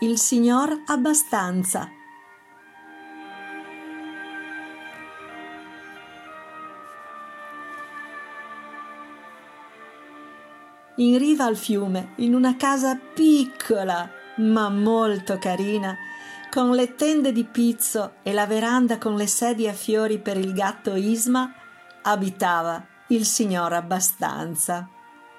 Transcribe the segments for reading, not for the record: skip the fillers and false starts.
il signor Abbastanza. In riva al fiume, in una casa piccola ma molto carina, con le tende di pizzo e la veranda con le sedie a fiori per il gatto Isma, abitava il signor Abbastanza.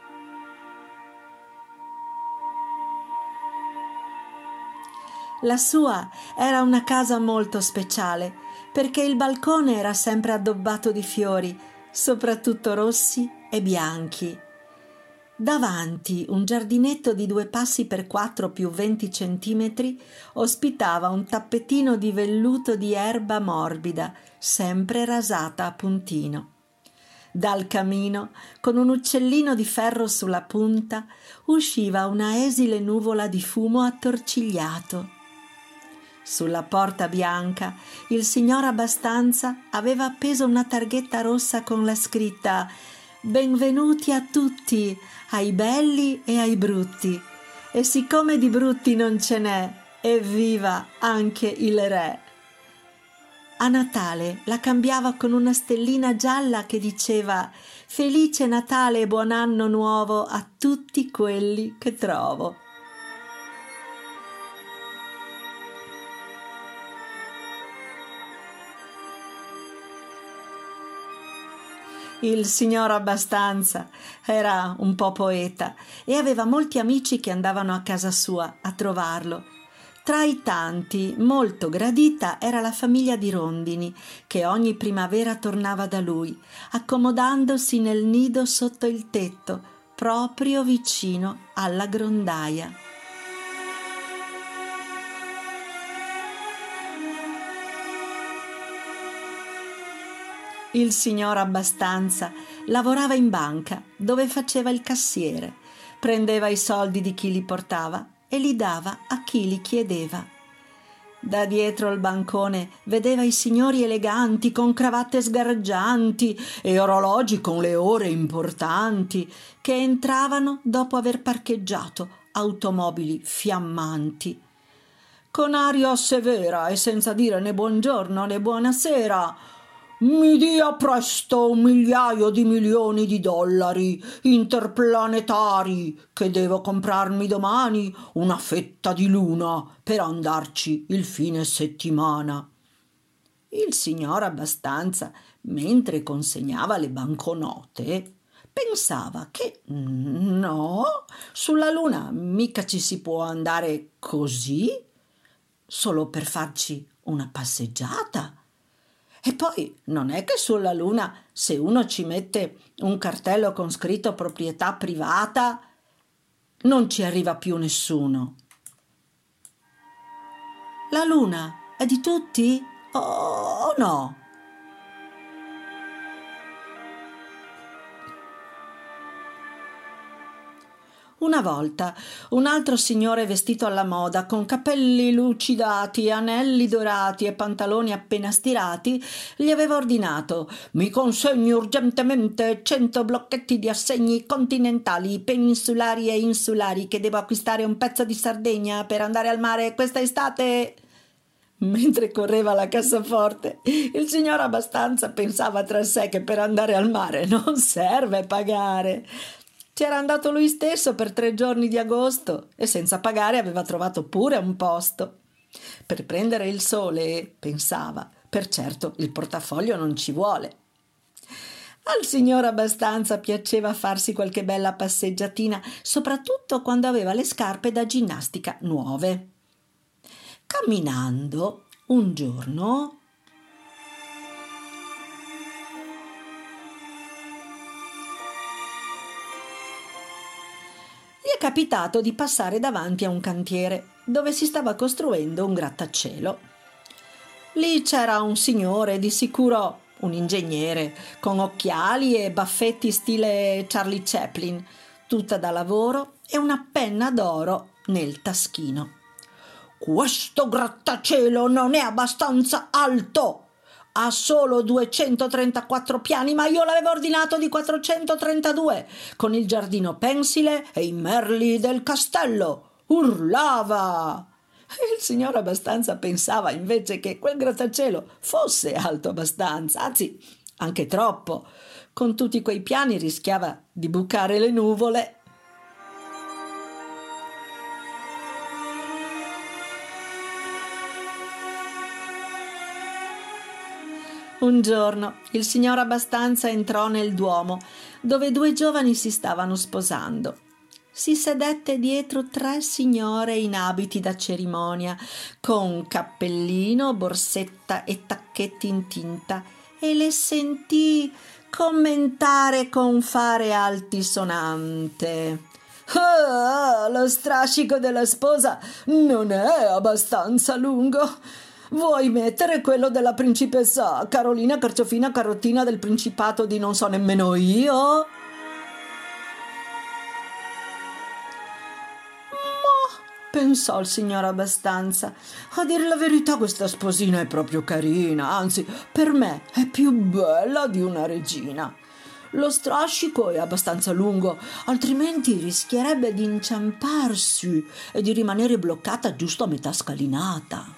La sua era una casa molto speciale, perché il balcone era sempre addobbato di fiori, soprattutto rossi e bianchi. Davanti un giardinetto di 2 passi per 4 più 20 centimetri ospitava un tappetino di velluto di erba morbida, sempre rasata a puntino. Dal camino, con un uccellino di ferro sulla punta, usciva una esile nuvola di fumo attorcigliato. Sulla porta bianca il signor Abbastanza aveva appeso una targhetta rossa con la scritta «Benvenuti a tutti, ai belli e ai brutti». E siccome di brutti non ce n'è, evviva anche il re. A Natale la cambiava con una stellina gialla che diceva «Felice Natale e buon anno nuovo a tutti quelli che trovo». Il signor Abbastanza era un po' poeta e aveva molti amici che andavano a casa sua a trovarlo. Tra i tanti, molto gradita era la famiglia di rondini, che ogni primavera tornava da lui, accomodandosi nel nido sotto il tetto, proprio vicino alla grondaia. Il signor Abbastanza lavorava in banca, dove faceva il cassiere, prendeva i soldi di chi li portava e li dava a chi li chiedeva. Da dietro il bancone vedeva i signori eleganti con cravatte sgargianti e orologi con le ore importanti che entravano dopo aver parcheggiato automobili fiammanti. Con aria severa e senza dire né buongiorno né buonasera: «Mi dia presto 1.000.000 di milioni di dollari interplanetari, che devo comprarmi domani una fetta di luna per andarci il fine settimana». Il signor Abbastanza, mentre consegnava le banconote, pensava che no, sulla luna mica ci si può andare così, solo per farci una passeggiata. E poi non è che sulla Luna, se uno ci mette un cartello con scritto proprietà privata, non ci arriva più nessuno. La Luna è di tutti o no? Una volta un altro signore vestito alla moda, con capelli lucidati, anelli dorati e pantaloni appena stirati, gli aveva ordinato: «Mi consegni urgentemente 100 blocchetti di assegni continentali, peninsulari e insulari, che devo acquistare un pezzo di Sardegna per andare al mare questa estate». Mentre correva alla cassaforte, il signor Abbastanza pensava tra sé che per andare al mare non serve pagare. C'era andato lui stesso per 3 giorni di agosto e senza pagare aveva trovato pure un posto. Per prendere il sole, pensava, per certo il portafoglio non ci vuole. Al signor Abbastanza piaceva farsi qualche bella passeggiatina, soprattutto quando aveva le scarpe da ginnastica nuove. Camminando, un giorno, gli è capitato di passare davanti a un cantiere dove si stava costruendo un grattacielo. Lì c'era un signore, di sicuro un ingegnere, con occhiali e baffetti stile Charlie Chaplin, tutta da lavoro, e una penna d'oro nel taschino. «Questo grattacielo non è abbastanza alto! Ha solo 234 piani, ma io l'avevo ordinato di 432, con il giardino pensile e i merli del castello!» urlava. Il signor Abbastanza pensava invece che quel grattacielo fosse alto abbastanza, anzi anche troppo. Con tutti quei piani rischiava di bucare le nuvole. Un giorno il signor Abbastanza entrò nel Duomo, dove due giovani si stavano sposando. Si sedette dietro tre signore in abiti da cerimonia, con cappellino, borsetta e tacchetti in tinta, e le sentì commentare con fare altisonante: lo strascico della sposa non è abbastanza lungo. Vuoi mettere quello della principessa Carolina Carciofina Carottina del Principato di non so nemmeno io? Pensò il signor Abbastanza. A dire la verità, questa sposina è proprio carina, anzi, per me è più bella di una regina. Lo strascico è abbastanza lungo, altrimenti rischierebbe di inciamparsi e di rimanere bloccata giusto a metà scalinata.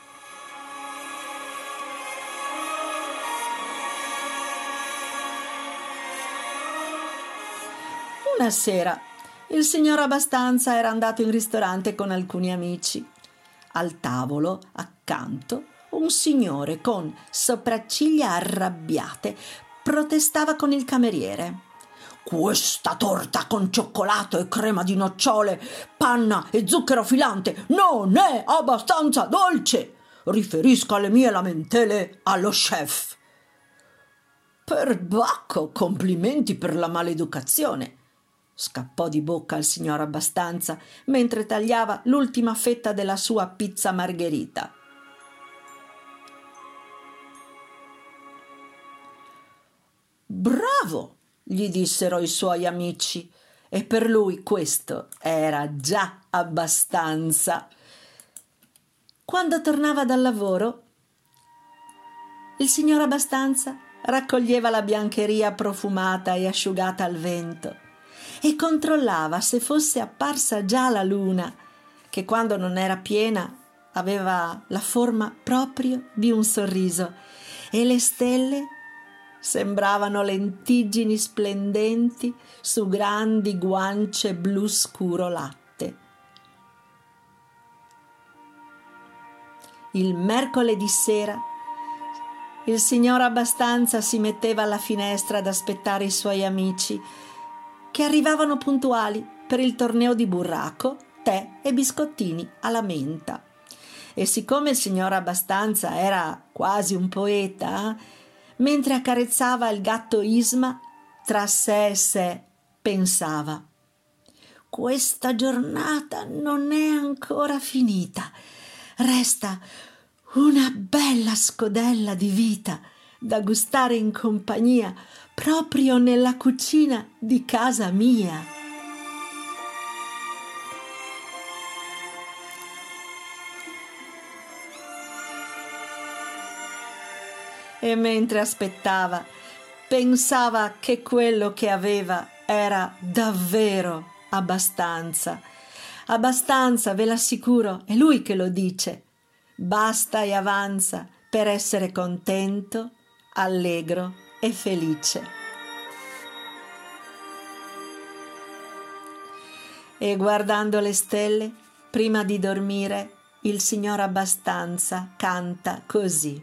Una sera il signor Abbastanza era andato in ristorante con alcuni amici. Al tavolo, accanto, un signore con sopracciglia arrabbiate protestava con il cameriere. «Questa torta con cioccolato e crema di nocciole, panna e zucchero filante non è abbastanza dolce! Riferisco le mie lamentele allo chef!» «Perbacco, complimenti per la maleducazione!» scappò di bocca il signor Abbastanza mentre tagliava l'ultima fetta della sua pizza margherita. «Bravo!» gli dissero i suoi amici, e per lui questo era già abbastanza. Quando tornava dal lavoro, il signor Abbastanza raccoglieva la biancheria profumata e asciugata al vento e controllava se fosse apparsa già la luna, che quando non era piena aveva la forma proprio di un sorriso, e le stelle sembravano lentiggini splendenti su grandi guance blu scuro latte. Il mercoledì sera il signor Abbastanza si metteva alla finestra ad aspettare i suoi amici, che arrivavano puntuali per il torneo di burraco, tè e biscottini alla menta. E siccome il signor Abbastanza era quasi un poeta, mentre accarezzava il gatto Isma, tra sé e sé pensava: «Questa giornata non è ancora finita. Resta una bella scodella di vita da gustare in compagnia proprio nella cucina di casa mia». E mentre aspettava, pensava che quello che aveva era davvero abbastanza. Abbastanza, ve l'assicuro, è lui che lo dice. Basta e avanza per essere contento, allegro e felice. E guardando le stelle, prima di dormire, il signor Abbastanza canta così: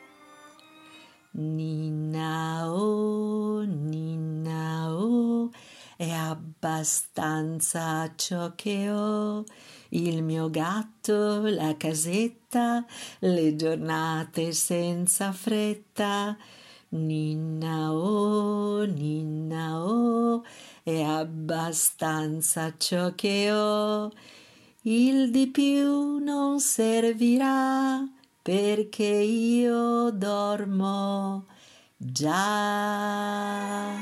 Ninna oh, è abbastanza ciò che ho, il mio gatto, la casetta, le giornate senza fretta. Ninna oh, è abbastanza ciò che ho, il di più non servirà, perché io dormo già.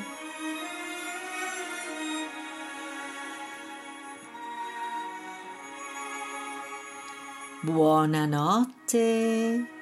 Buonanotte.